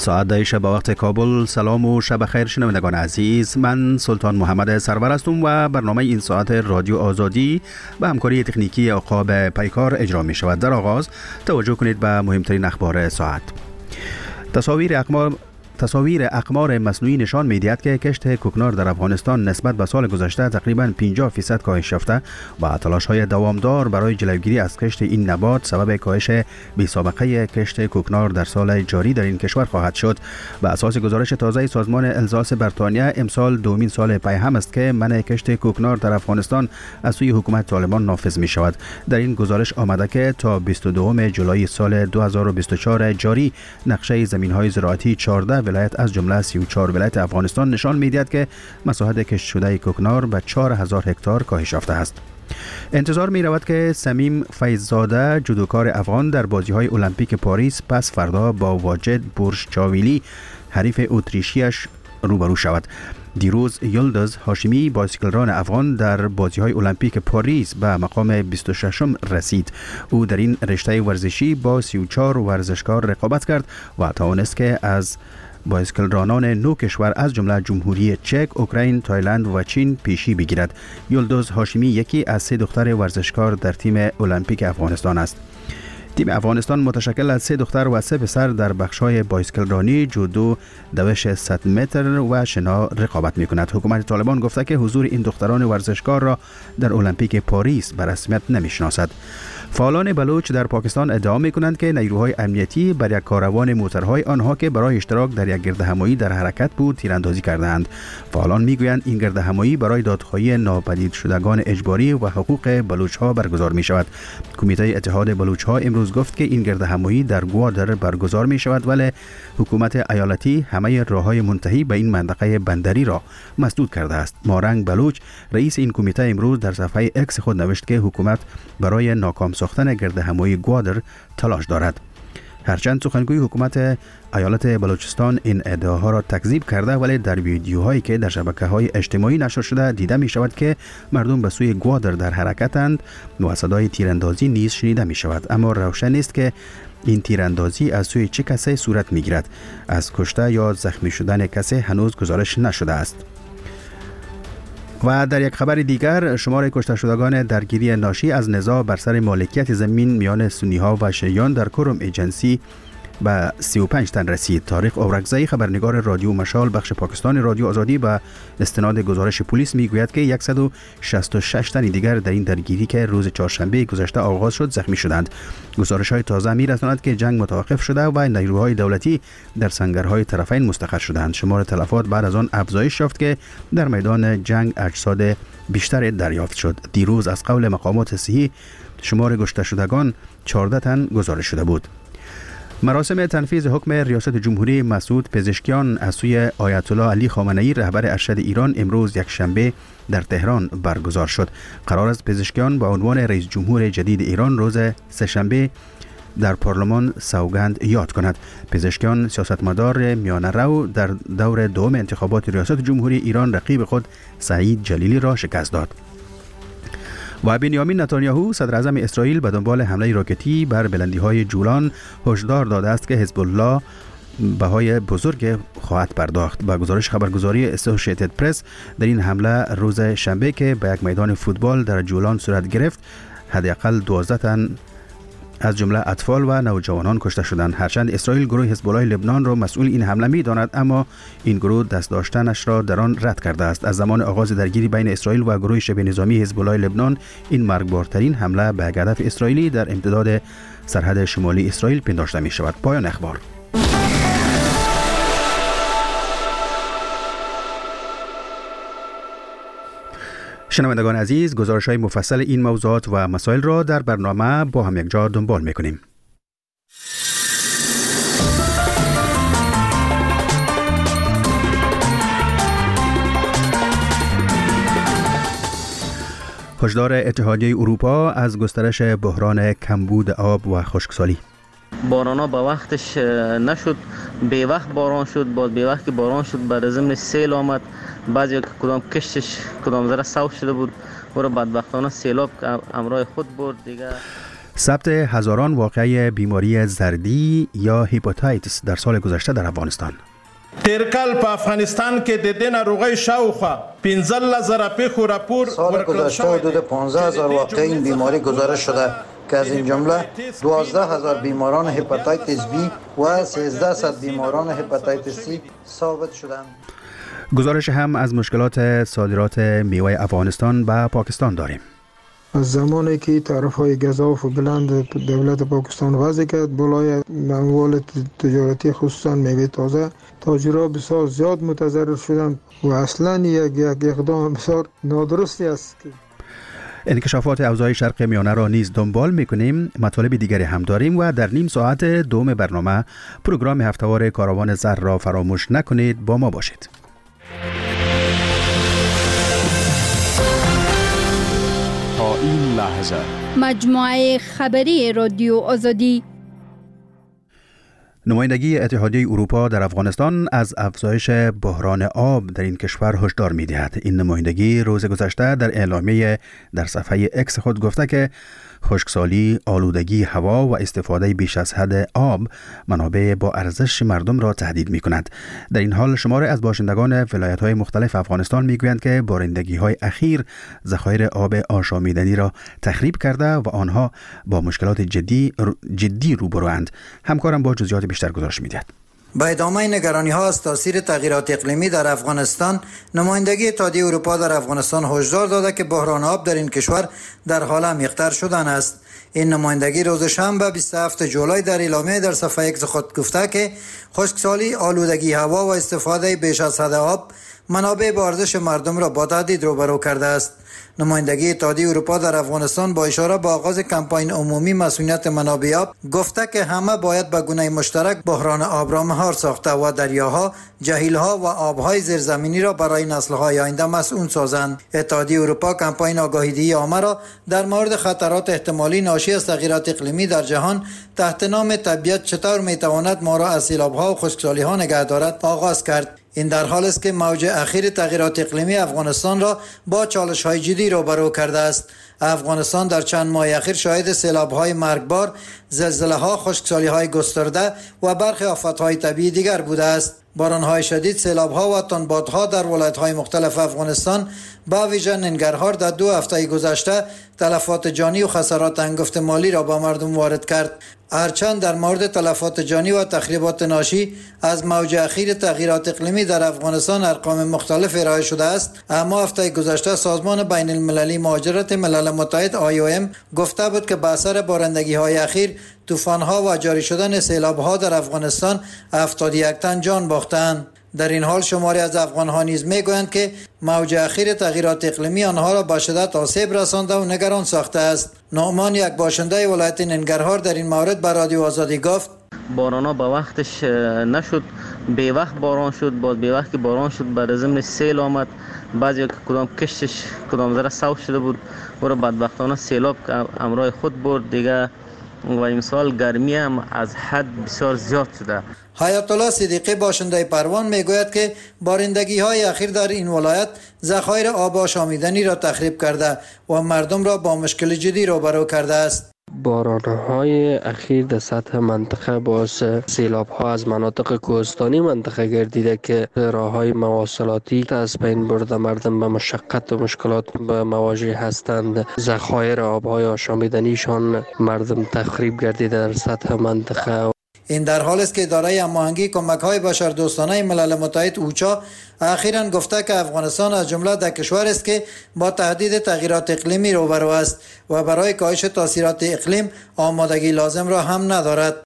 ساعت شب به وقت کابل. سلام و شب خیر شنوندگان عزیز، من سلطان محمد سرور هستم و برنامه این ساعت رادیو آزادی به همکاری تکنیکی عقاب پیکار اجرا می شود. در آغاز توجه کنید به مهمترین اخبار ساعت. تصاویر اقمار مصنوعی نشان می‌دهد که کشت کوکنار در افغانستان نسبت به سال گذشته تقریباً 50% کاهش یافته و تلاش‌های دوامدار برای جلوگیری از کشت این نبات سبب کاهش بی‌سابقه کشت کوکنار در سال جاری در این کشور خواهد شد. بر اساس گزارش تازه سازمان الزاس بریتانیا، امسال دومین سال پی هم است که منع کشت کوکنار در افغانستان از سوی حکومت طالبان نافذ می‌شود. در این گزارش آمده که تا 22 جولای سال 2024 جاری نقشه زمین‌های زراعتی 14 ولایت از جمله 34 ولایت افغانستان نشان می‌دهد که مساحت کشت شده کوکنار به 4000 هکتار کاهش یافته است. انتظار می رود که سمیم فیض‌زاده، جودوکار افغان، در بازی‌های المپیک پاریس پس فردا با واجد بورشچاویلی حریف اتریشیش روبرو شود. دیروز یلدز هاشمی، بایسکلران افغان، در بازی‌های المپیک پاریس به مقام 26م رسید. او در این رشته ورزشی با 34 ورزشکار رقابت کرد و توانست که از بایسکلرانان 9 کشور از جمله جمهوری چک، اوکراین، تایلند و چین پیشی بگیرد. یلدز هاشمی یکی از 3 دختر ورزشکار در تیم المپیک افغانستان است. تیم افغانستان متشکل از 3 دختر و 3 پسر در بخش‌های بایسکلرانی، جودو، دوش 100 متر و شنا رقابت می‌کند. حکومت طالبان گفته که حضور این دختران ورزشکار را در المپیک پاریس به رسمیت نمی‌شناسد. فعالان بلوچ در پاکستان ادعا می‌کنند که نیروهای امنیتی بر یک کاروان موترهای آنها که برای اشتراک در یک گردهمایی در حرکت بود تیراندازی کردند. فعالان می‌گویند این گردهمایی برای دادخواهی ناپدید شدگان اجباری و حقوق بلوچ‌ها برگزار می‌شود. کمیته اتحاد بلوچ‌ها امروز گفت که این گردهمایی در گوادر برگزار می‌شود، ولی حکومت ایالتی همه راه‌های منتهی به این منطقه بندری را مسدود کرده است. مارنگ بلوچ، رئیس این کمیته، امروز در صفحه اکس خود نوشت که حکومت برای ناکام ساختن گردهمایی گوادر تلاش دارد. هرچند سخنگوی حکومت ایالت بلوچستان این ادعاها را تکذیب کرده، ولی در ویدیوهایی که در شبکه‌های اجتماعی نشر شده دیده می شود که مردم به سوی گوادر در حرکتند و صدای تیراندازی نیز شنیده می شود. اما روشن نیست که این تیراندازی از سوی چه کسی صورت می گیرد. از کشته یا زخمی شدن کسی هنوز گزارش نشده است. و در یک خبر دیگر، شمار کشته شدگان درگیری ناشی از نزاع بر سر مالکیت زمین میان سنی‌ها و شیعیان در کرم ایجنسی به 35 تن رسید. طارق اورکزئی، خبرنگار رادیو مشال بخش پاکستان رادیو آزادی، به استناد گزارش پلیس میگوید که 166 تن دیگر در این درگیری که روز چهارشنبه گذشته آغاز شد زخمی شدند. گزارش‌های تازه می‌رساند که جنگ متوقف شده و نیروهای دولتی در سنگرهای طرفین مستقر شدند. شمار تلفات بعد از آن افزایش یافت که در میدان جنگ اجساد بیشتر دریافت شد. دیروز از قول مقامات صحی شمار کشته شدگان 14 تن گزارش شده بود. مراسم تنفیذ حکم ریاست جمهوری مسعود پزشکیان از سوی آیت الله علی خامنه‌ای، رهبر ارشد ایران، امروز یکشنبه در تهران برگزار شد. قرار است پزشکیان با عنوان رئیس جمهور جدید ایران روز سه‌شنبه در پارلمان سوگند یاد کند. پزشکیان سیاستمدار میانه رو در دور دوم انتخابات ریاست جمهوری ایران رقیب خود سعید جلیلی را شکست داد. و بنیامین نتانیاهو، صدر اعظم اسرائیل، به دنبال حمله راکتی بر بلندی‌های جولان هشدار داده است که حزب الله بهای بزرگ خواهد پرداخت. با گزارش خبرگزاری اسوسییتد پرس، در این حمله روز شنبه که به یک میدان فوتبال در جولان صورت گرفت، حداقل 12 تن از جمله اطفال و نوجوانان کشته شدند. هرچند اسرائیل گروه حزب الله لبنان را مسئول این حمله می‌داند، اما این گروه دست داشتنش را در آن رد کرده است. از زمان آغاز درگیری بین اسرائیل و گروه شبه نظامی حزب الله لبنان، این مرگبارترین حمله به هدف اسرائیلی در امتداد سرحد شمالی اسرائیل پنداشته می‌شود. پایان اخبار. شنوندگان عزیز، گزارش‌های مفصل این موضوعات و مسائل را در برنامه با هم یک جا دنبال می‌کنیم. هشدار اتحادیه اروپا از گسترش بحران کمبود آب و خشکسالی. بارانا با وقتش نشد، به وقت باران شد، باز به وقت که باران شد بعد از ضمن سیل آمد، بعضی که کدام کشتش کدام ذره سوخت شده بود و بدبختانه سیلاب همراه خود برد دیگه. ثبت هزاران واقعه بیماری زردی یا هپاتیتس در سال گذشته در افغانستان. تیر کال په افغانستان کې د دې ناروغۍ شاوخوا 15000 پیښو راپور سال گذشته حدود 15000 واقعه این بیماری گزارش شده که از این جمله 12000 بیماران هپاتیتس بی و 1300 بیماران هپاتیتس سی ثابت شدند. گزارش هم از مشکلات صادرات میوه افغانستان به پاکستان داریم. از زمانی که تعرفه‌های گزاف و بلند دولت پاکستان وضع کرد بالای اموال تجارتی خصوصا میوه تازه، تاجرها بسیار زیاد متضرر شدند و اصلا یک اقدام بسیار نادرستی است. انکشافات اوضاع شرق میانه را نیز دنبال میکنیم. مطالب دیگری هم داریم و در نیم ساعت دوم برنامه پروگرام هفته‌وار کاروان زر را فراموش نکنید. با ما باشید. تا این لحظه مجموعه خبری رادیو آزادی. نمایندگی اتحادیه اروپا در افغانستان از افزایش بحران آب در این کشور هشدار می‌دهد. این نمایندگی روز گذشته در اعلامیه در صفحه اکس خود گفته که خشکسالی، آلودگی هوا و استفاده بیش از حد آب منابع با ارزش مردم را تهدید می‌کند. در این حال شماری از باشندگان ولایت‌های مختلف افغانستان می‌گویند که بارندگی‌های اخیر ذخایر آب آشامیدنی را تخریب کرده و آنها با مشکلات جدی روبروند. همکارم با جزئیات بیشتر گزارش می‌دهد. با ادامه نگرانی‌ها از تاثیر تغییرات اقلیمی در افغانستان، نمایندگی اتحادیه اروپا در افغانستان هشدار داده که بحران آب در این کشور در حال عمیق‌تر شدن است. این نمایندگی روز شنبه 27 جولای در اعلامیه در صفحه اکس خود گفته که خشکسالی، آلودگی هوا و استفاده بیش از حد آب منابع با ارزش مردم را با تهدید روبرو کرده است. نمایندگی اتحادیه اروپا در افغانستان با اشاره به آغاز کمپاین عمومی مسئولیت منابع آب گفته که همه باید به گونه مشترک بحران آب را مهار ساخته و دریاها، جهیل‌ها و آب‌های زیرزمینی را برای نسل‌های آینده مسئول سازند. اتحادیه اروپا کمپاین آگاهی‌دهی عامه را در مورد خطرات احتمالی ناشی از تغییرات اقلیمی در جهان تحت نام طبیعت چطور می‌تواند ما را از سیلاب‌ها و خشکسالی‌ها نگه دارد آغاز کرد. این در حال است که موج اخیر تغییرات اقلیمی افغانستان را با چالش‌های جدی روبرو کرده است. افغانستان در چند ماه اخیر شاهد سیلاب‌های مرگبار، زلزله‌ها، خشکسالی‌های گسترده و برخی آفت‌های طبیعی دیگر بوده است. باران‌های شدید، سیلاب‌ها و تندبادها در ولایت‌های مختلف افغانستان با ویژه ننگرهار در 2 هفته گذشته تلفات جانی و خسارات انگفت مالی را به مردم وارد کرد. هرچند در مورد تلفات جانی و تخریبات ناشی از موج اخیر تغییرات اقلیمی در افغانستان ارقام مختلف ارائه شده است، اما هفته گذشته سازمان بین المللی مهاجرت ملل متحد IOM گفته بود که به اثر بارندگی‌های اخیر، طوفان‌ها و جاری شدن سیلاب‌ها در افغانستان 71 تن جان باختند. در این حال شماری از افغان‌ها نیز می‌گویند که موج اخیر تغییرات اقلیمی آنها را به شدت آسیب رسانده و نگران ساخته است. نعمان، یک باشنده ولایت ننگرهار، در این مورد به رادیو آزادی گفت: بارانا با وقتش نشد، به وقت باران شد، باز به وقت که باران شد بعد ضمن سیل آمد. بعضی کدام کشتش کدام ذره سوق شده بود و را بدبختانه سیلاب همراه خود برد دیگه. و امسال گرمی هم از حد بسیار زیاد شده. حیات الله صدیقی باشنده پروان میگوید که بارندگی‌های اخیر در این ولایت ذخایر آب آشامیدنی را تخریب کرده و مردم را با مشکل جدی روبرو کرده است. باران‌های اخیر در سطح منطقه باعث سیلاب‌ها از مناطق کوهستانی منطقه گردیده که راه‌های مواصلاتی از بین برده، مردم به مشقت و مشکلات مواجه هستند. ذخایر آب‌های آشامیدنیشان مردم تخریب گردیده در سطح منطقه. این در حال است که اداره هماهنگی کمک‌های بشردوستانه ملل متحد اوچا اخیراً گفته که افغانستان از جمله ده کشور است که با تهدید تغییرات اقلیمی روبرو است و برای کاهش تاثیرات اقلیم آمادگی لازم را هم ندارد.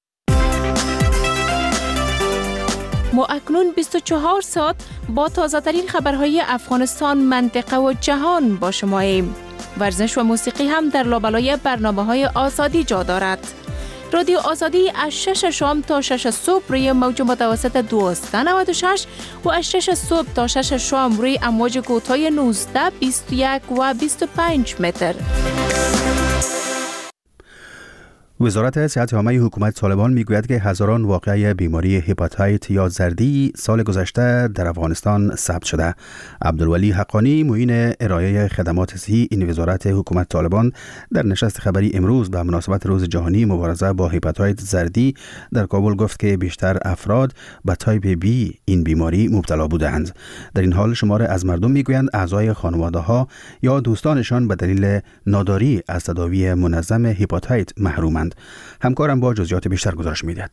ما اکنون 24 ساعت با تازه‌ترین خبرهای افغانستان، منطقه و جهان با شماییم. ورزش و موسیقی هم در لابلای برنامه‌های آزادی جا دارد. رادیو آزادی از 6 شام تا 6 صبح روی موج متوسط 1296 و از 6 صبح تا 6 شام روی امواج کوتاه 19، 21 و 25 متر. وزارت صحت عامه حکومت طالبان میگوید که هزاران واقعه بیماری هپاتیت یا زردی سال گذشته در افغانستان ثبت شده. عبدالولی حقانی معین ارائه خدمات صحی این وزارت حکومت طالبان در نشست خبری امروز به مناسبت روز جهانی مبارزه با هپاتیت زردی در کابل گفت که بیشتر افراد به تایپ بی این بیماری مبتلا بودند. در این حال شمار از مردم میگویند اعضای خانواده ها یا دوستانشان به دلیل ناداری از تداوی منظم هپاتیت محرومند. همکارم با جزئیات بیشتر گزارش می‌دهد.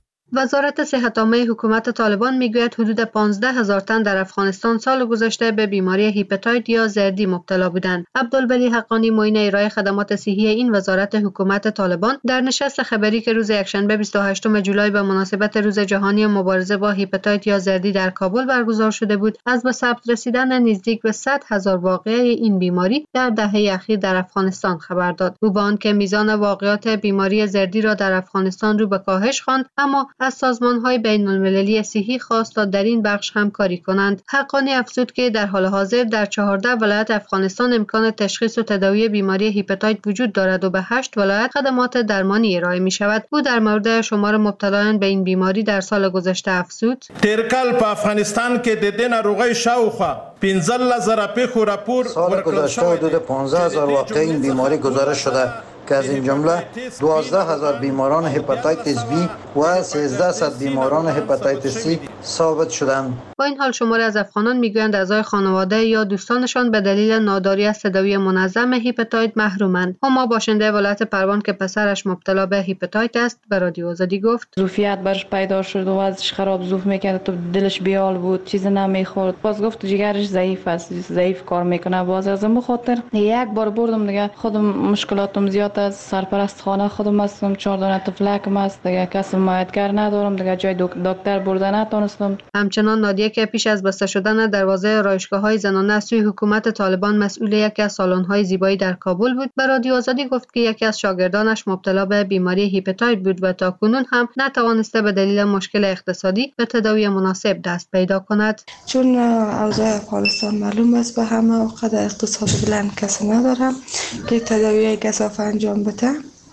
وزارت صحت عامه حکومت طالبان میگوید حدود 15,000 تن در افغانستان سال گذشته به بیماری هپاتیت یا زردی مبتلا بودند. عبدالولی حقانی معین ارائه خدمات صحی این وزارت حکومت طالبان در نشست خبری که روز یکشنبه 28 جولای به مناسبت روز جهانی مبارزه با هپاتیت یا زردی در کابل برگزار شده بود، از به ثبت رسیدن نزدیک به 100,000 واقعه این بیماری در دهه اخیر در افغانستان خبر داد. او با آنکه میزان واقعات بیماری زردی را در افغانستان رو به کاهش خواند، اما از سازمان‌های بین‌المللی صحی خواست تا در این بخش همکاری کنند. حقانی افزود که در حال حاضر در 14 ولایت افغانستان امکان تشخیص و تداوی بیماری هپاتیت وجود دارد و به 8 ولایت خدمات درمانی ارائه می‌شود. او در مورد شمار مبتلایان به این بیماری در سال گذشته افزود: تیر کال په افغانستان کې د دې ناروغۍ شاوخوا 15,000 پیښو راپور سال گذشته حدود 15,000 واقعه این بیماری گزارش شده که از این جمله 12,000 بیماران هپاتیتس بی و 1300 بیماران هپاتیتس سی ثابت شدند. با این حال شماری از افغانان میگویند اعضای خانواده یا دوستانشان به دلیل ناداری از تداوی منظم هپاتیت محرومند. هما باشنده ولایت پروان که پسرش مبتلا به هپاتیت است به رادیو آزادی گفت: ظرفیت برش پیدا شد و وضعش خراب، ظرف میکرد، تو دلش بیال بود، چیز نمیخورد. باز گفت جگرش ضعیف است، ضعیف کار میکنه. باز از این خاطر یک بار بردم دیگه، خودم مشکلاتم زیاد از سرپرست خانه خودم هستم، 4 دانه طفلکم است دیگه، کسی حمایتگر ندارم دیگه، جای دکتر بردن نتونستم. همچنان نادیه که پیش از بسته شدن دروازه آرایشگاه‌های زنانه از سوی حکومت طالبان مسئول یکی از سالن‌های زیبایی در کابل بود، به رادیو آزادی گفت که یکی از شاگردانش مبتلا به بیماری هپاتیت بود و تاکنون هم نتوانسته به دلیل مشکل اقتصادی به تداوی مناسب دست پیدا کند. چون اوضاع افغانستان معلوم است به همه و قدر اقتصاد بلند کسی ندارم که تداوی گزافه انجام بده.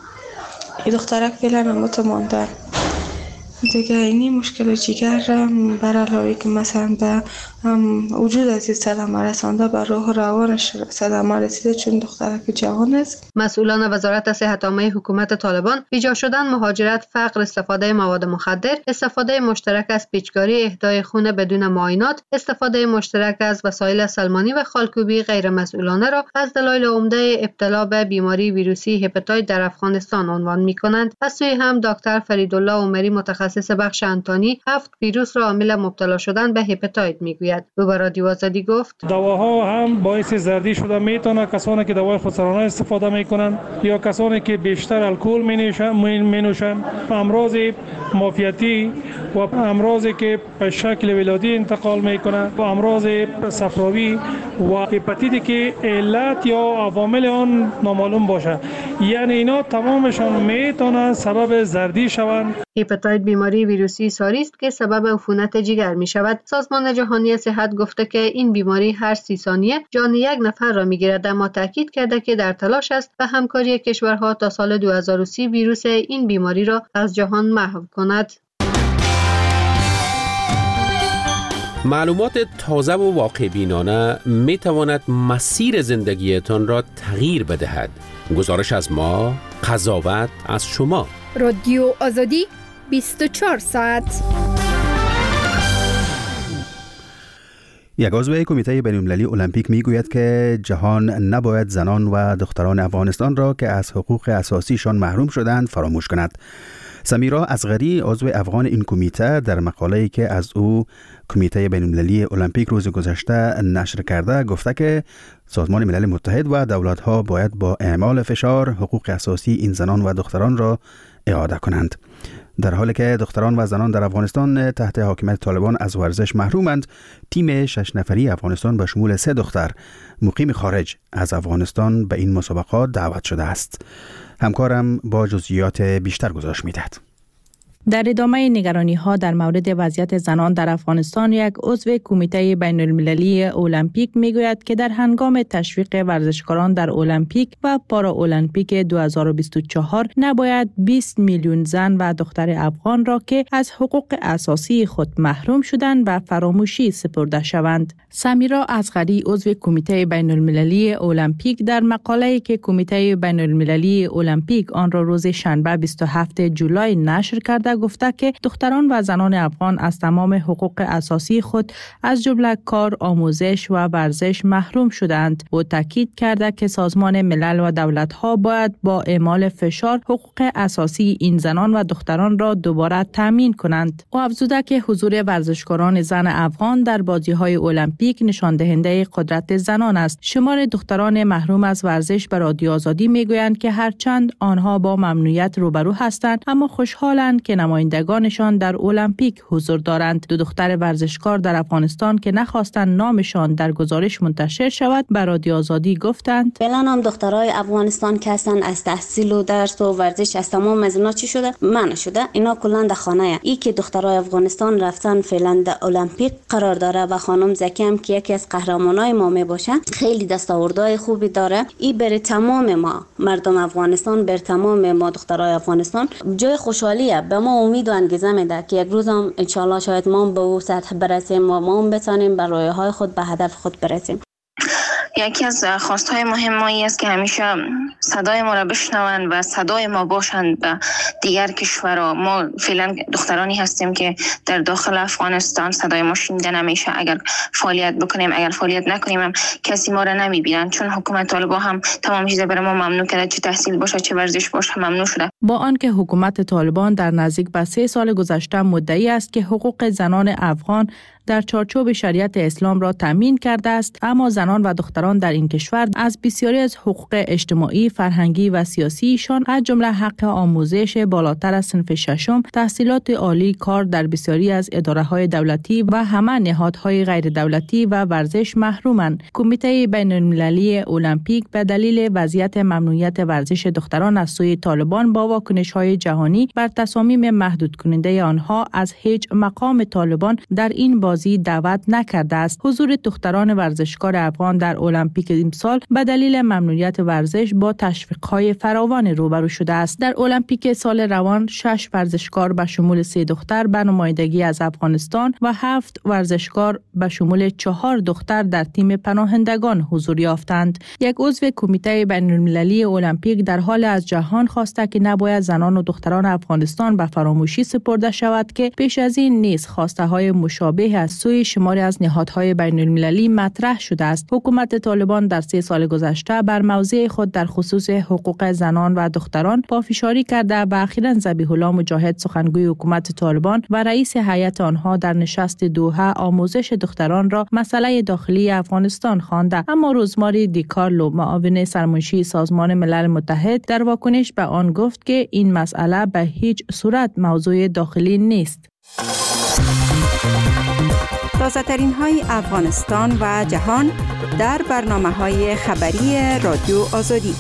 این دخترک فعلا متمانده دیگه. اینی مشکل جگر بر علاوه که مثلا به وجود از صدمه رسانده بر روح روانش صدمه رسیده، چون دخترک جوان است. مسئولان وزارت صحت عامه حکومت طالبان بیجا شدن، مهاجرت، فقر، استفاده مواد مخدر، استفاده مشترک از پیچکاری، اهدای خون بدون معاینات، استفاده مشترک از وسایل سلمانی و خالکوبی غیر مسئولانه را از دلایل عمده ابتلا به بیماری ویروسی هپاتیت در افغانستان عنوان می‌کنند. از سوی هم دکتر فریدالله عمری متخصص بخش انتانی 7 ویروس را عامل مبتلا شدن به هپاتیت میگوید. او به رادیو آزادی گفت: دواها هم باعث زردی شده میتونه کسانی که دوای خودسرانه استفاده میکنن یا کسانی که بیشتر الکل مینوشن، امراض معافیتی و امراضی که به شکل ولادی انتقال میکنه و امراض صفراوی و هپاتیتی که علت یا عوامل آن نامعلوم باشه، یعنی اینا تمامشان میتونه سبب زردی شوند. هپاتیت بیماری ویروسی ساری است که سبب عفونت جگر می شود. سازمان جهانی صحت گفته که این بیماری هر 30 ثانیه جان یک نفر را می گیرد، اما تاکید کرده که در تلاش است به همکاری کشورها تا سال 2030 ویروس این بیماری را از جهان محو کند. معلومات تازه و واقع بینانه می تواند مسیر زندگیتان را تغییر بدهد. گزارش از ما، قضاوت از شما. رادیو آزادی 24 ساعت. یک عضو کمیته بین‌المللی المپیک میگوید که جهان نباید زنان و دختران افغانستان را که از حقوق اساسیشان محروم شدند فراموش کند. سمیرا اصغری عضو افغان این کمیته در مقاله‌ای که از او کمیته بین‌المللی المپیک روز گذشته نشر کرده گفته که سازمان ملل متحد و دولت‌ها باید با اعمال فشار حقوق اساسی این زنان و دختران را اعاده کنند. در حالی که دختران و زنان در افغانستان تحت حاکمیت طالبان از ورزش محرومند، تیم 6 نفری افغانستان به شمول 3 دختر مقیم خارج از افغانستان به این مسابقات دعوت شده است. همکارم با جزئیات بیشتر گزارش می‌دهد. در ادامه نگرانی ها در مورد وضعیت زنان در افغانستان، یک عضو کمیته بین المللی المپیک میگوید که در هنگام تشویق ورزشکاران در المپیک و پارا المپیک 2024 نباید 20 میلیون زن و دختر افغان را که از حقوق اساسی خود محروم شدند و فراموشی سپرده شوند. سمیرا اصغری، عضو کمیته بین المللی المپیک، در مقاله‌ای که کمیته بین المللی المپیک آن را روز شنبه 27 جولای نشر کرده گفته که دختران و زنان افغان از تمام حقوق اساسی خود از جمله کار، آموزش و ورزش محروم شدند. او تاکید کرده که سازمان ملل و دولت‌ها باید با اعمال فشار حقوق اساسی این زنان و دختران را دوباره تامین کنند. او افزوده که حضور ورزشکاران زن افغان در بازی‌های المپیک نشان دهنده قدرت زنان است. شمار دختران محروم از ورزش به رادیو آزادی میگویند که هرچند آنها با ممنوعیت روبرو هستند اما خوشحالند که نمایندگانشان در المپیک حضور دارند. دو دختر ورزشکار در افغانستان که نخواستند نامشان در گزارش منتشر شود به رادیو آزادی گفتند فعلا هم دخترای افغانستان که هستن از تحصیل و درس و ورزش از تمام از اینا چی شده؟ منع شده. اینا کلا در خانه ای که دخترای افغانستان رفتن فعلا در المپیک قرار داره و خانم زکی هم که یکی از قهرمانای ما می باشه، خیلی دستاوردهای خوبی داره. این بر تمام ما مردم افغانستان، بر تمام ما دخترای افغانستان جای خوشحالیه. به ما امید و انگیزه میده که یک روز هم ان شاء الله شاید ما به اون سطح برسیم و ما هم بتونیم به رویاهای خود، به هدف خود برسیم. یکی از خواستهای مهم ما است که همیشه صدای ما را بشنوند و صدای ما باشند به دیگر کشورها. ما فعلا دخترانی هستیم که در داخل افغانستان صدای ما شنیده نمیشه. اگر فعالیت بکنیم، اگر فعالیت نکنیم هم کسی ما را نمیبینن، چون حکومت طالبان هم تمام چیزا برای ما ممنوع کرده، چه تحصیل باشه چه ورزش باشه ممنوع شده. با آنکه حکومت طالبان در نزدیک به 3 سال گذشته مدعی است که حقوق زنان افغان در چارچوب شریعت اسلام را تامین کرده است، اما زنان و دختران در این کشور از بسیاری از حقوق اجتماعی، فرهنگی و سیاسیشان از جمله حق آموزش بالاتر از صنف ششم، تحصیلات عالی، کار در بسیاری از اداره‌های دولتی و همه نهادهای غیر دولتی و ورزش محرومند. کمیته بین المللی المپیک به دلیل وضعیت ممنوعیت ورزش دختران از سوی طالبان با واکنش‌های جهانی بر تصامیم محدود کننده آنها از هیچ مقام طالبان در این بازی دعوت نکرده است. حضور دختران ورزشکار افغان در المپیک امسال به دلیل ممنوعیت ورزش با تشویق‌های فراوان روبرو شده است. در المپیک سال روان 6 ورزشکار به شمول 3 دختر به نمایندگی از افغانستان و 7 ورزشکار به شمول 4 دختر در تیم پناهندگان حضور یافتند. یک عضو کمیته بین المللی المپیک در حال از جهان خواسته که نباید زنان و دختران افغانستان به فراموشی سپرده شود که پیش از این نیز خواسته‌های مشابه از سوی شماری از نهادهای بین المللی مطرح شده است. حکومت طالبان در 3 سال گذشته بر موضع خود در خصوص حقوق زنان و دختران پافشاری کرده و اخیراً ذبیح الله مجاهد، سخنگوی حکومت طالبان و رئیس هیئت آنها در نشست دوحه آموزش دختران را مسئله داخلی افغانستان خوانده. اما روزماری دیکارلو، معاون سرمنشی سازمان ملل متحد، در واکنش به آن گفت که این مسئله به هیچ صورت موضوع داخلی نیست. تازه‌ترین های افغانستان و جهان در برنامه‌های خبری رادیو آزادی.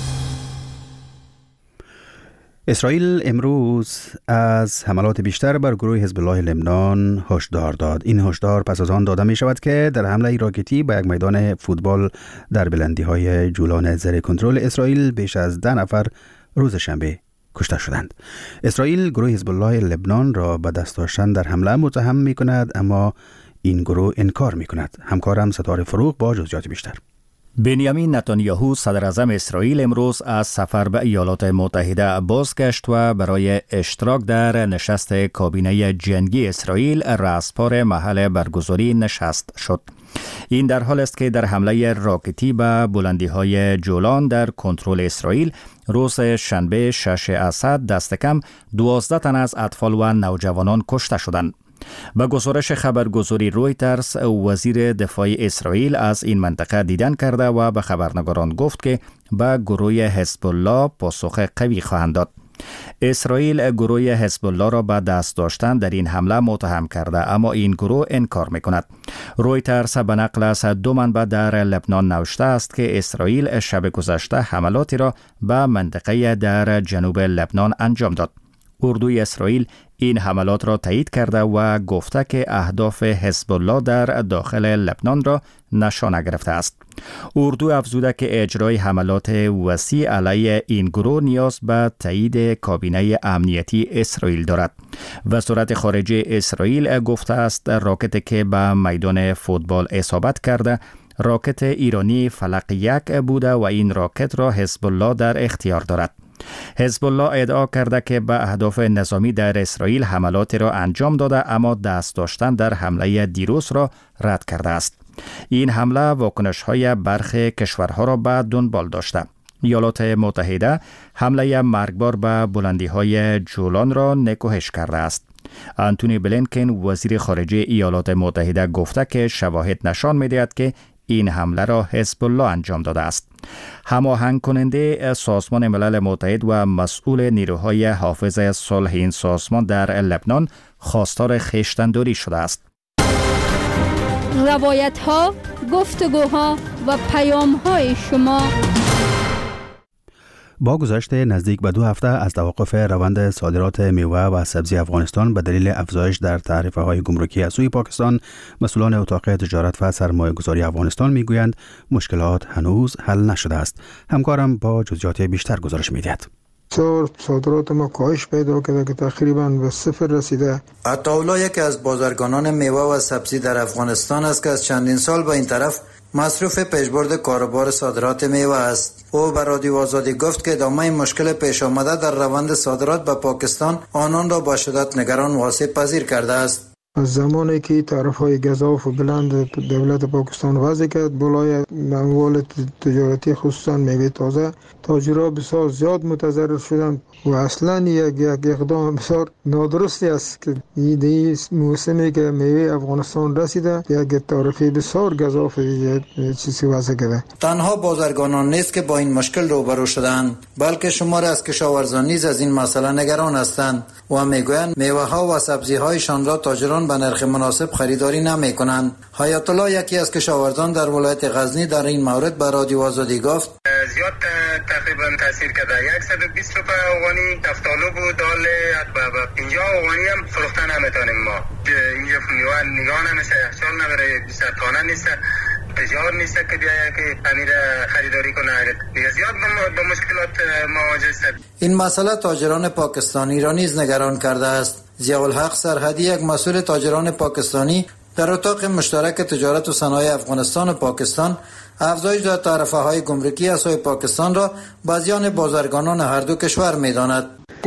اسرائیل امروز از حملات بیشتر بر گروه حزب الله لبنان هشدار داد. این هشدار پس از آن داده می شود که در حمله راکتی به یک میدان فوتبال در بلندی‌های جولان زیر کنترل اسرائیل بیش از 10 نفر روز شنبه کشته شدند. اسرائیل گروه حزب الله لبنان را به دست داشتن در حمله متهم می کند، اما این گروه انکار می کند. همکارم ستاره فروغ با جزئیات بیشتر. بنیامین نتانیاهو صدر اعظم اسرائیل امروز از سفر به ایالات متحده بازگشت و برای اشتراک در نشست کابینه جنگی اسرائیل رأسپار محل برگزاری نشست شد. این در حال است که در حمله راکتی به بلندی‌های جولان در کنترل اسرائیل روز شنبه 6 اسد دست کم 12 تن از اطفال و نوجوانان کشته شدند. به گزارش خبرگزاری رویترز، وزیر دفاع اسرائیل از این منطقه دیدن کرده و به خبرنگاران گفت که به گروه حزب الله پاسخ قوی خواهند داد. اسرائیل گروه حزب الله را به دست داشتن در این حمله متهم کرده، اما این گروه انکار می‌کند. رویترز به نقل از 2 منبع در لبنان نوشته است که اسرائیل شب گذشته حملاتی را به منطقه در جنوب لبنان انجام داد. اردوی اسرائیل این حملات را تایید کرده و گفته که اهداف حزب الله در داخل لبنان را نشانه گرفته است. اردو افزوده که اجرای حملات وسیع علیه این گروه نیاز به تایید کابینه امنیتی اسرائیل دارد. وزارت خارجه اسرائیل گفته است راکتی که به میدان فوتبال اصابت کرده راکت ایرانی فلق 1 بوده و این راکت را حزب الله در اختیار دارد. حزب الله ادعا کرده که به اهداف نظامی در اسرائیل حملاتی را انجام داده اما دست داشتن در حمله دیروز را رد کرده است. این حمله واکنش‌های برخی کشورها را به دنبال داشته. ایالات متحده حمله مرگبار به بلندی‌های جولان را نکوهش کرده است. آنتونی بلینکن وزیر خارجه ایالات متحده گفته که شواهد نشان می‌دهد که این حمله را حزب الله انجام داده است. هماهنگ کننده سازمان ملل متحد و مسئول نیروهای حافظ صلح این سازمان در لبنان خواستار خویشتن‌داری شده است. روایت‌ها، گفتگوها و پیام‌های شما. با گذشت نزدیک به 2 هفته از توقف روند صادرات میوه و سبزی افغانستان به دلیل افزایش در تعرفه‌های گمرکی از سوی پاکستان، مسئولان اتاق تجارت و سرمایه‌گذاری افغانستان میگویند مشکلات هنوز حل نشده است. همکارم با جزئیات بیشتر گزارش می‌دهد. صادرات ما کاهش پیدا کرده که تقریباً به 0 رسیده. عطاالله یکی از بازرگانان میوه و سبزی در افغانستان است که از چندین سال به این طرف مصروف پیشبرد کاروبار صادرات میوه است. او به رادیو آزادی گفت که ادامه مشکل پیش آمده در روند صادرات به پاکستان آنان را با شدت نگران و آسیب پذیر کرده است. از زمانی که طرفهای گزاف و بلند دولت پاکستان وضع کرد بالای اموال تجارتی خصوصا میوه تازه، تاجرها بسیار زیاد متضرر شدند و اصلا یک اقدام بسیار نادرستی است که این موسمی که میوه افغانستان رسیده یک تعرفه بسیار گزاف چیزی وضع کرده. تنها بازرگانان نیست که با این مشکل روبرو شدند، بلکه شماری از کشاورزان نیز از این مسئله نگران هستند و میگویند میوه ها و سبزی هایشان را تاجران به نرخ مناسب خریداری نمی کنند. حیات الله یکی از کشاورزان در ولایت غزنی در این مورد به رادیو آزادی گفت زیاد تقریبا تاثیر کرده. 120 روپیه افغانی تفتالو بود، دال با 50 افغانی هم فروختن نمیتونیم ما. اینجا میوه نگاه نمیشه، یخچال نداره، سرطانه نیست، تجار نیست که بیاید که امیر خریداری کنه. زیاد با مشکلات مواجه است. این مسئله تاجران پاکستانی را نیز نگران کرده است. ضیاءالحق سرحدی یک مسئول تاجران پاکستانی در اتاق مشترک تجارت و صنایع افغانستان و پاکستان افزایش در تعرفه‌های گمرکی از سوی پاکستان را به زیان بازرگانان هر دو کشور می‌داند.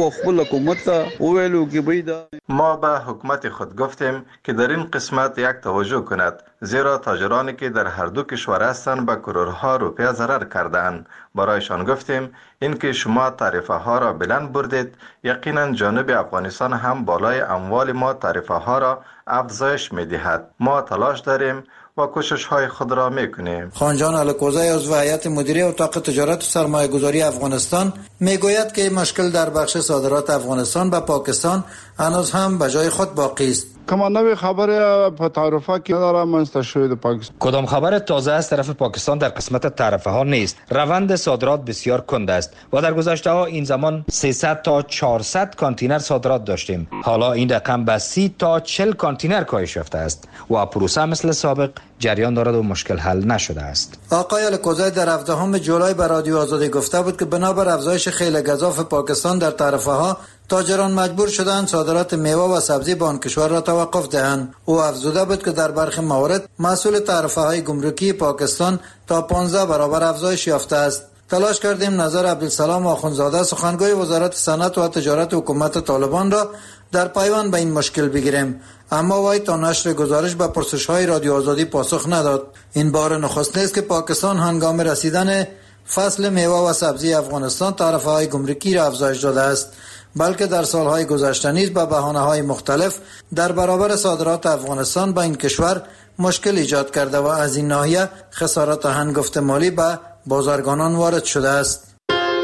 ما به حکومت خود گفتیم که در این قسمت یک توجه کند، زیرا تاجرانی که در هر دو کشور هستند به کرورها روپیه ضرر کردند. برایشان گفتیم اینکه شما تعرفه ها را بلند بردید، یقینا جانب افغانستان هم بالای اموال ما تعرفه ها را افزایش می‌دهد. ما تلاش داریم و کوشش های خود را میکنیم. خانجان الکوزی عضو هیئت مدیره اتاق تجارت و سرمایه گذاری افغانستان میگوید که مشکل در بخش صادرات افغانستان به پاکستان هنوز هم به جای خود باقی است. کمانوی خبر تعرفه که نداره منست شده پاکستان. کدام خبر تازه از طرف پاکستان در قسمت تعرفه ها نیست. روند صادرات بسیار کند است و در گذشته ها این زمان 300 تا 400 کانتینر صادرات داشتیم. حالا این رقم به 30 تا 40 کانتینر کاهش یافته است و پروسه مثل سابق جریان دارد و مشکل حل نشده است. آقای الکوزی در 17 جولای به رادیو آزادی گفته بود که بنابر افزایش خیلی گزاف پاکستان در تعرفه ها تاجران مجبور شدند صادرات میوه و سبزی به آن کشور را توقف دهند. او افزوده بود که در برخی موارد مسئول تعرفه های گمرکی پاکستان تا 15 برابر افزایش یافته است. تلاش کردیم نظر عبدالسلام آخوندزاده سخنگوی وزارت صنعت و تجارت حکومت طالبان را در پیوند به این مشکل بگیریم، اما وی تا نشر گزارش به پرسش‌های رادیو آزادی پاسخ نداد. این بار نخست نیست که پاکستان هنگام رسیدن فصل میوه و سبزی افغانستان تعرفه‌های گمرکی را افزایش داده است، بلکه در سالهای گذشته نیز به بهانه‌های مختلف در برابر صادرات افغانستان به این کشور مشکل ایجاد کرده و از این ناحیه خسارات هنگفت مالی به بازرگانان وارد شده است.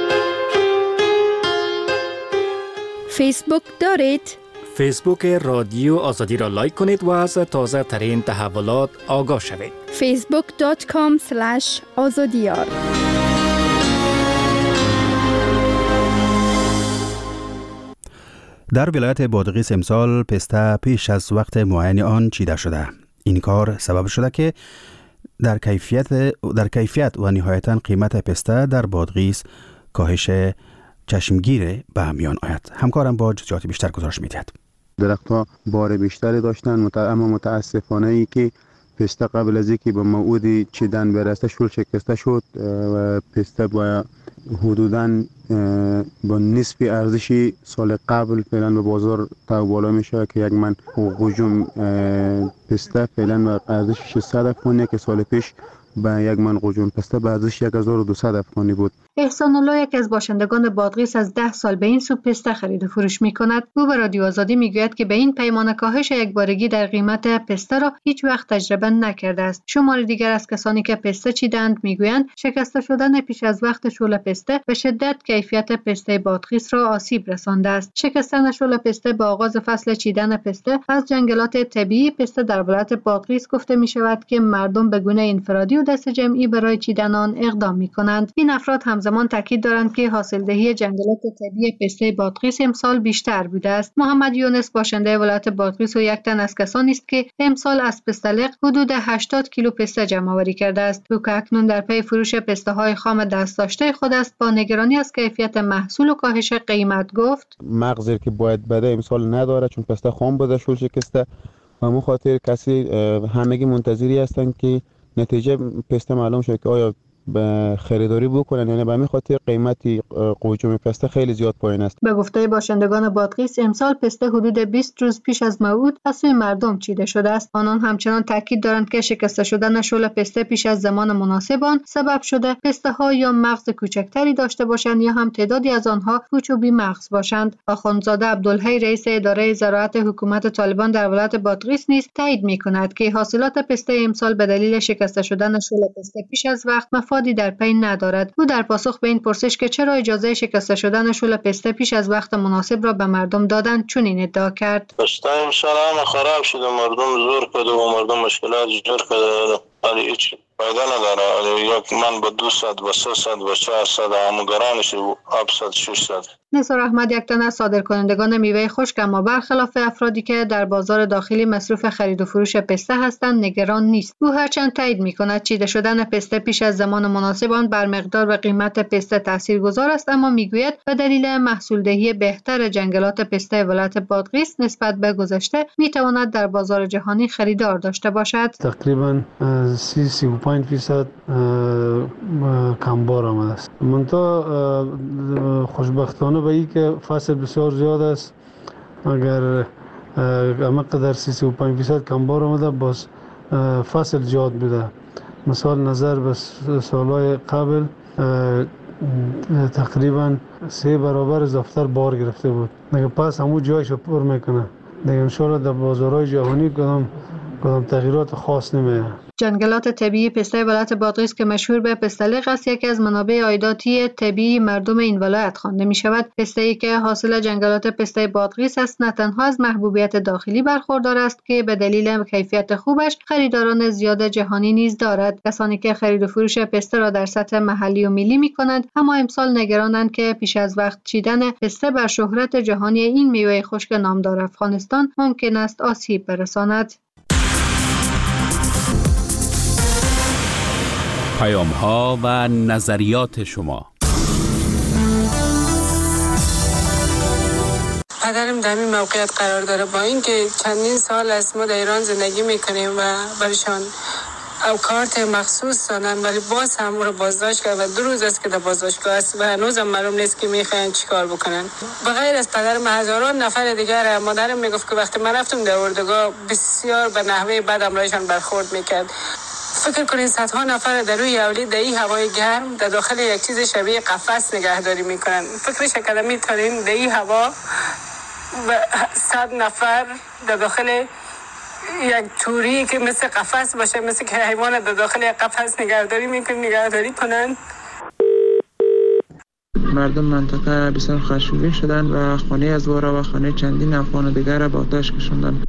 فیسبوک دارید؟ فیسبوک رادیو آزادی را لایک کنید و از تازه ترین تحولات آگاه شوید. facebook.com/azadiyar. در ولایت بادغیس امسال پسته پیش از وقت معین آن چیده شده. این کار سبب شده که در کیفیت و نهایتاً قیمت پسته در بادغیس کاهش چشمگیر به میان آید. همکارم با جزئیات بیشتر گزارش می‌دهد. درخت‌ها بار بیشتری داشتن، اما متاسفانه ای که پسته قبل از اینکه به موعد چیدن برسه شکسته شد و پسته با حدوداً با نصف ارزش سال قبل فعلا به بازار تا بالا میشه که یک من قوجم پسته فعلا به ارزش 600 افغانی که سال پیش به یک من قوجم پسته به ارزش 1200 افغانی بود. احسان الله یک از باشندگان بادغیس از 10 سال به این سو پسته خرید و فروش می‌کند. او به رادیو آزادی میگوید که به این پیمانه کاهش یکبارگی در قیمت پسته را هیچ وقت تجربه نکرده است. شمار دیگر از کسانی که پسته چیدند میگویند شکسته شدن پیش از وقت شل پسته به شدت کیفیت پسته بادغیس را آسیب رسانده است. شکستن شل پسته با آغاز فصل چیدن پسته از جنگلات طبیعی پسته در ولایت بادغیس گفته می‌شود که مردم به گونه انفرادی و دست جمعی برای چیدن آن اقدام می‌کنند. این افراد همزمان تاکید دارند که حاصلدهی جنگلات طبیعی پسته بادغیس امسال بیشتر بوده است. محمد یونس باشنده ولایت بادغیس و یک تن از کسانی است که امسال از پستلق حدود 80 کیلو پسته جمع آوری کرده است. او که اکنون در پی فروش پسته‌های خام دست داشته خود است، با نگرانی از کیفیت محصول و کاهش قیمت گفت: مغزی که باید بده امسال نداره چون پسته خام بوده شل شکسته و مو خاطر کسی همگی منتظری هستند که نتیجه پسته معلوم شد که آیا به خریداری بکنن، یعنی به همین خاطر قیمتی قوجم پسته خیلی زیاد پایین است. به گفته باشندگان بادغیس امسال پسته حدود 20 روز پیش از موعود از سوی مردم چیده شده است. آنان همچنان تاکید دارند که شکسته شدن شل پسته پیش از زمان مناسب آن سبب شده پسته ها یا مغز کوچکتری داشته باشند یا هم تعدادی از آنها پوچ و بی مغز باشند. آخوندزاده عبدالحی رئیس اداره زراعت حکومت طالبان در ولایت بادغیس نیز تایید می‌کند که حاصلات پسته امسال به دلیل شکسته شدن شل پسته پیش از وقت مفادی در پی ندارد. او در پاسخ به این پرسش که چرا اجازه شکسته شدن شل پسته پیش از وقت مناسب را به مردم دادند چنین ادعا کرد: پسته امسال همه خراب شده، مردم زور کرده و مردم مشکلات جور کرده، ولی هیچ فایده نداره. یک من با 200 با 300 با 400 همگرانش 700 600. نثار احمد یک تن از صادرکنندگان میوه خشک اما برخلاف افرادی که در بازار داخلی مصروف خرید و فروش پسته هستند نگران نیست. او هرچند تایید می‌کند چیده شدن پسته پیش از زمان مناسب آن بر مقدار و قیمت پسته تاثیرگذار است، اما میگوید به دلیل محصولدهی بهتر جنگلات پسته ولایت بادغیس نسبت به گذشته میتواند در بازار جهانی خریدار داشته باشد. تقریبا 35% کمبار آمده است. منتها خوشبختانه به این که فصل بسیار زیاد است، اگر همقدر 35% کمبار آمده باز فصل زیاد بوده. مثال نظر به سالهای قبل تقریبا 3 برابر زفتر بار گرفته بود. دیگه پس همون جایشو پر میکنه. دیگه انشاءالله در بازارهای جهانی کدام تغییرات خاص نمیاد. جنگلات طبیعی پسته ولایت بادغیس که مشهور به پستلق است، یکی از منابع عایداتی طبیعی مردم این ولایت خوانده می شود. پسته‌ای که حاصل جنگلات پسته بادغیس است نه تنها از محبوبیت داخلی برخوردار است که به دلیل کیفیت خوبش خریداران زیاد جهانی نیز دارد. کسانی که خرید و فروش پسته را در سطح محلی و ملی می کنند اما امسال نگرانند که پیش از وقت چیدن پسته بر شهرت جهانی این میوه خشک نامدار افغانستان ممکن است آسیب برساند. پیام‌ها و نظریات شما. پدرم در این موقعیت قرار داره، با اینکه چندین سال است ما در ایران زندگی میکنیم و برشان او کارت مخصوص دادن، ولی باز هم او رو بازداشت کرد و 2 روز است که در بازداشتگاه است و هنوزم معلوم نیست که میخواین چیکار بکنن. بغیر از پدرم هزاران نفر دیگر، مادرم میگفت که وقتی من رفتم در اردوگاه بسیار به نحوه بد امرایشان برخورد میکرد. فکر کنین صدها نفر در روی اولی در این هوای گرم در داخل یک چیز شبیه قفس نگهداری میکنن. فکرش کردم میتونین در این هوا 100 نفر در داخل یک توری که مثل قفس باشه، مثل که حیوان در داخل یک قفس نگهداری کنن. مردم منطقه بسیار خشمگین شدن و خانه از وارا و خانه چندین افغان دیگر را به آتش کشاندند.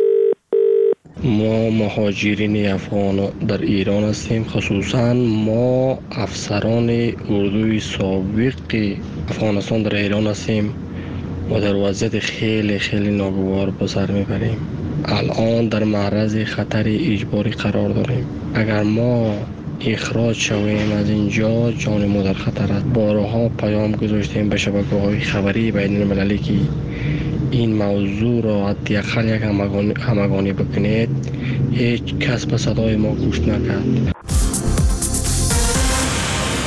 ما مهاجرین افغان در ایران هستیم، خصوصا ما افسران اردوی سابق افغانستان در ایران هستیم و در وضعیت خیلی خیلی ناگوار به سر میبریم. الان در معرض خطر اجباری قرار داریم. اگر ما اخراج شویم از اینجا جان ما در خطر است. بارها پیام گذاشتیم به شبکه‌های خبری بین المللی که این موضوع را حداقل یک همگانی بکنید. هیچ کس به صدای ما گوش نکرد.